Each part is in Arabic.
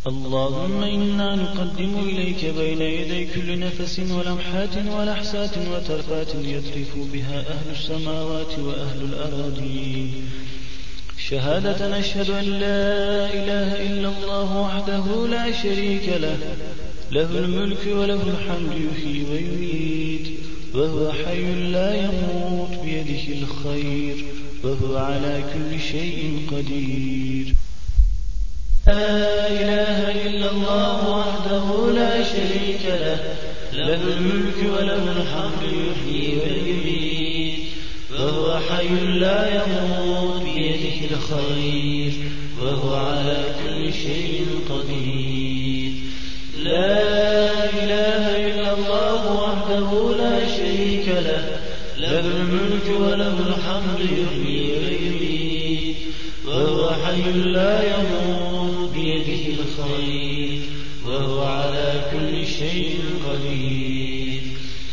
اللهم إنا نقدم إليك بين يدي كل نفس ولمحات ولحسات وترفات يترف بها أهل السماوات وأهل الأراضين شهادة نشهد أن لا إله إلا الله وحده لا شريك له، له الملك وله الحمد يحيي ويميت وهو حي لا يموت بيده الخير وهو على كل شيء قدير. لا إله إلا الله وحده لا شريك له، له الملك وله الحمد يحيي ويميت وهو حي لا يموت بيده الخير وهو على كل شيء قدير. لا إله إلا الله وحده لا شريك له، له الملك وله الحمد يحيي ويميت وهو حي لا يموت بيده الخير وهو على كل شيء قدير.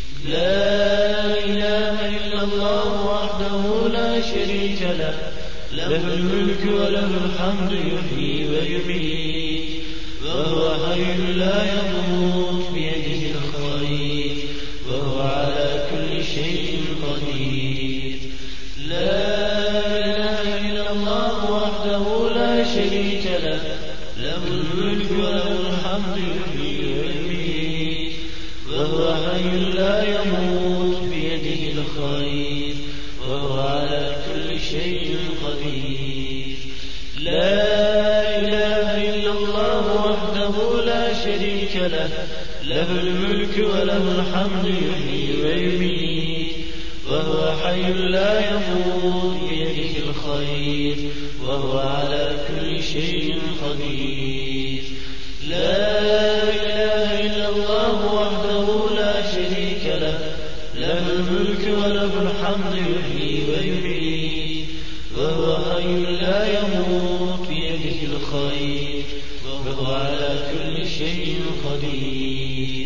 لا إله إلا الله وحده لا شريك له، له الملك وله الحمد يحيي ويميت وهو حي لا يموت بيده الخير وهو على كل شيء قدير. لا إله إلا الله وحده لا شريك له، له الملك وله الحمد يحيي ويميت وهو حي لا يموت بيده الخير وهو على كل شيء قدير. لا إله إلا الله وحده لا شريك له، له الملك وله الحمد يحيي ويميت وهو حي لا يموت بيده الخير وهو على كل شيء قدير. لا إله إلا الله وحده لا شريك له، له الملك وله الحمد يحيي ويميت وهو حي لا يموت بيده الخير وهو على كل شيء قدير.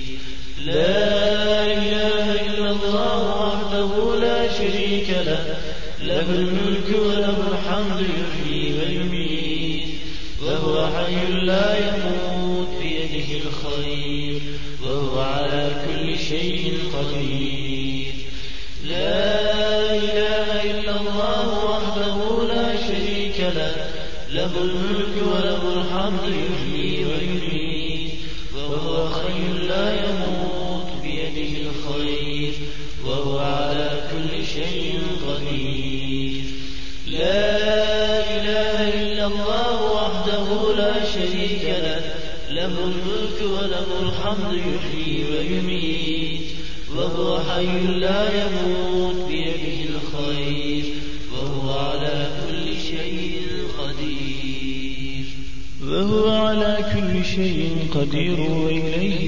لا إله إلا الله وحده لا شريك له، له الملك وله الحمد يحيي ويميت وهو حي لا يموت بيده الخير وهو على كل شيء قدير. لا إله إلا الله وحده لا شريك له، له الملك وله الحمد يحيي ويميت وهو حي لا يموت بيده الخير وهو على كل شيء قدير. لا إله إلا الله وحده لا شريك له، له الملك وله الحمد يحيي ويميت وهو حي لا يموت بيده الخير وهو على كل شيء قدير. وهو على كل شيء قدير وإليه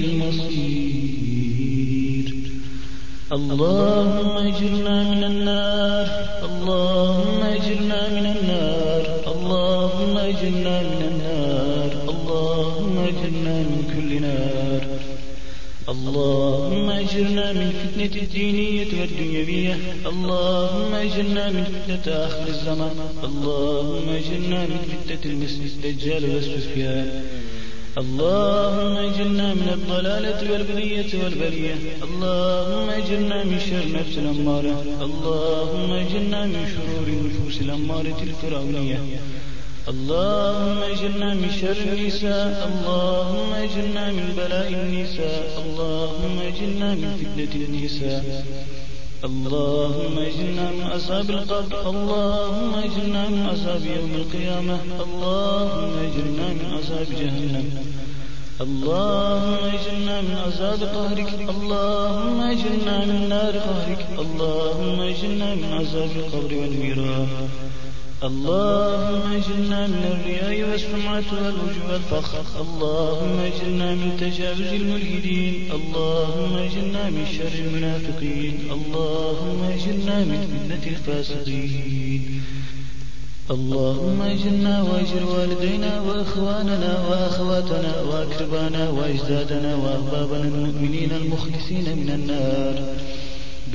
المصير. اللهم أجرنا من النار، اللهم أجرنا من النار، اللهم أجرنا من النار، اللهم أجرنا من كل نار. اللهم أجرنا من فتنة الدينية والدنيوية، اللهم أجرنا من فتنة آخر الزمان، اللهم أجرنا من فتنة المسيح الدجال والسفيان، اللهم أجرنا من الضلالة والبغية والبلية، اللهم أجرنا من شر نفس الأمارة، اللهم أجرنا من شرور النفوس الأمارة الفرعونية، اللهم أجرنا من شر النساء، اللهم أجرنا من بلاء النساء، اللهم أجرنا من فتنة النساء، اللهم أجرنا من عذاب القبر، اللهم أجرنا من عذاب يوم القيامة، اللهم أجرنا من عذاب جهنم، اللهم أجرنا من عذاب قهرك، اللهم أجرنا من نار قهرك، اللهم أجرنا من عذاب القبر والنيران، اللهم أجرنا من الرياء والسمعة والعجب والفخر، اللهم أجرنا من تجاوز الملحدين، اللهم أجرنا من شر المنافقين، اللهم أجرنا من فتنة الفاسقين، اللهم أجرنا وأجر والدينا وأخواننا وأخواتنا وأقربانا وأجدادنا وأحبابنا المؤمنين المخلصين من النار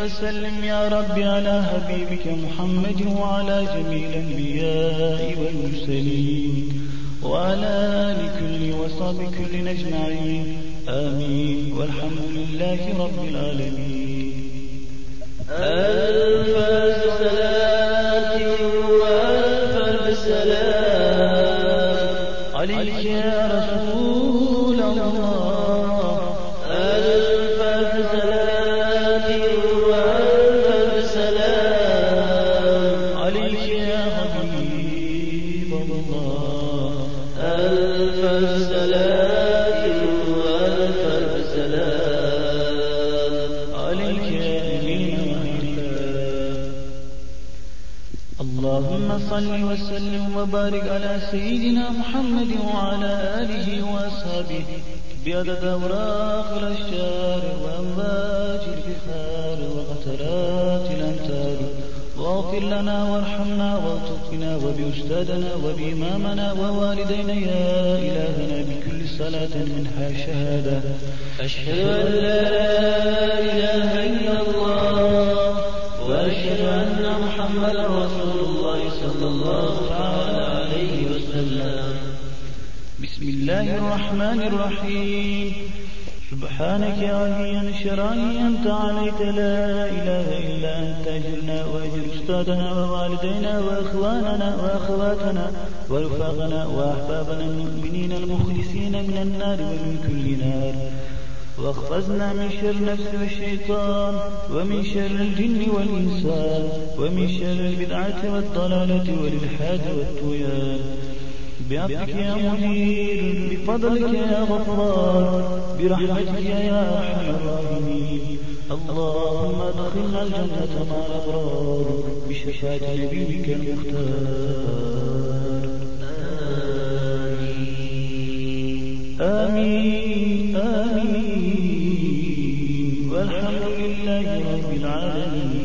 وسلم يا رب على حبيبك محمد وعلى جميع الأنبياء والمرسلين وعلى آل كل وصحب كل أجمعين آمين والحمد لله رب العالمين. ألف صلاة وألف سلام عليك يا رسول الله. ألف صلاة وألف سلام عليك يا حبيب الله. ألف صلاة وألف سلام عليك يا أمين الله. اللهم صل وسلم وبارك على سيدنا محمد وعلى آله وأصحابه بعدد أوراق الأشجار وأمواج البحار وقطرات الأمطار. واغفر لنا وارحمنا والطف بنا وبأستاذنا وبإمامنا ووالدينا يا إلهنا بكل صلاة منها شهادة أشهد أن لا إله إلا الله وأشهد أن محمدا رسول الله صلى الله تعالى عليه وسلم. بسم الله الرحمن الرحيم. سبحانك يا علي شراني أنت عليك لا إله إلا أنت أجرنا وأجر أستاذنا ووالدينا وإخواننا وأخواتنا ورفاقنا وأحبابنا المؤمنين المخلصين من النار ومن كل نار. واحفظنا من شر النفس والشيطان ومن شر الجن والإنسان ومن شر البدعة والضلالة والإلحاد والطغيان. بعفوك يا مجير بفضلك يا غفار برحمتك يا أرحم الراحمين. اللهم ادخلنا الجنة مع الأبرار بشفاعة نبيك المختار. آمين آمين والحمد لله رب العالمين.